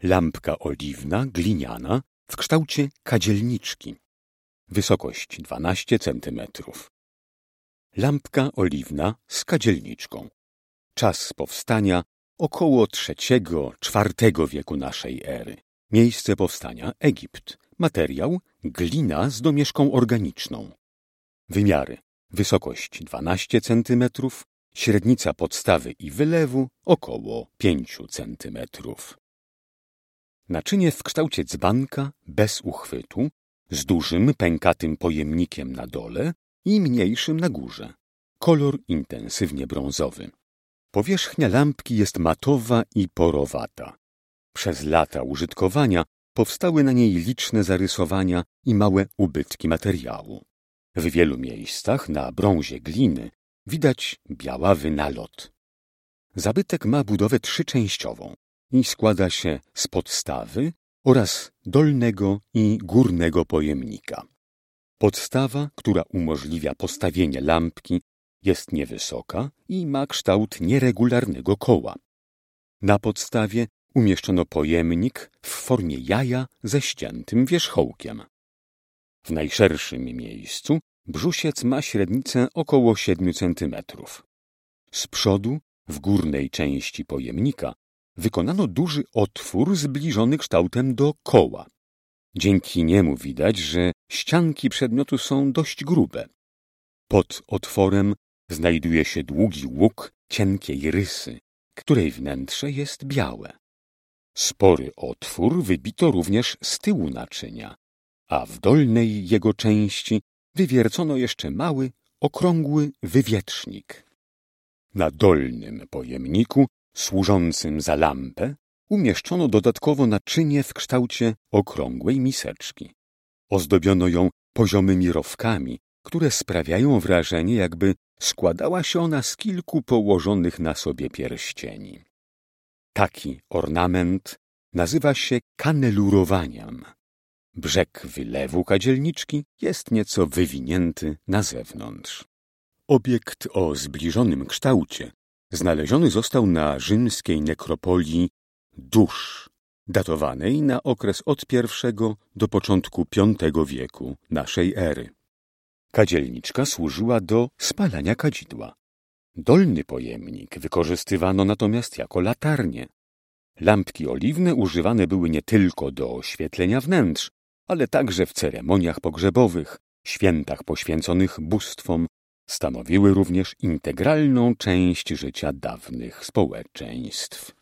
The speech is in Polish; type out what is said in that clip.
Lampka oliwna, gliniana, w kształcie kadzielniczki. Wysokość 12 cm. Lampka oliwna z kadzielniczką. Czas powstania około III-IV wieku naszej ery. Miejsce powstania Egipt. Materiał glina z domieszką organiczną. Wymiary: wysokość 12 cm, średnica podstawy i wylewu około 5 cm. Naczynie w kształcie dzbanka bez uchwytu, z dużym pękatym pojemnikiem na dole i mniejszym na górze. Kolor intensywnie brązowy. Powierzchnia lampki jest matowa i porowata. Przez lata użytkowania powstały na niej liczne zarysowania i małe ubytki materiału. W wielu miejscach na brązie gliny widać białawy nalot. Zabytek ma budowę trzyczęściową i składa się z podstawy oraz dolnego i górnego pojemnika. Podstawa, która umożliwia postawienie lampki, jest niewysoka i ma kształt nieregularnego koła. Na podstawie umieszczono pojemnik w formie jaja ze ściętym wierzchołkiem. W najszerszym miejscu brzusiec ma średnicę około 7 cm. Z przodu, w górnej części pojemnika, wykonano duży otwór zbliżony kształtem do koła. Dzięki niemu widać, że ścianki przedmiotu są dość grube. Pod otworem znajduje się długi łuk cienkiej rysy, której wnętrze jest białe. Spory otwór wybito również z tyłu naczynia, a w dolnej jego części wywiercono jeszcze mały, okrągły wywietrznik. Na dolnym pojemniku, służącym za lampę, umieszczono dodatkowo naczynie w kształcie okrągłej miseczki. Ozdobiono ją poziomymi rowkami, które sprawiają wrażenie, jakby składała się ona z kilku położonych na sobie pierścieni. Taki ornament nazywa się kanelurowaniem. Brzeg wylewu kadzielniczki jest nieco wywinięty na zewnątrz. Obiekt o zbliżonym kształcie znaleziony został na rzymskiej nekropolii Dusz, datowanej na okres od I do początku V wieku naszej ery. Kadzielniczka służyła do spalania kadzidła. Dolny pojemnik wykorzystywano natomiast jako latarnię. Lampki oliwne używane były nie tylko do oświetlenia wnętrz, ale także w ceremoniach pogrzebowych, świętach poświęconych bóstwom, stanowiły również integralną część życia dawnych społeczeństw.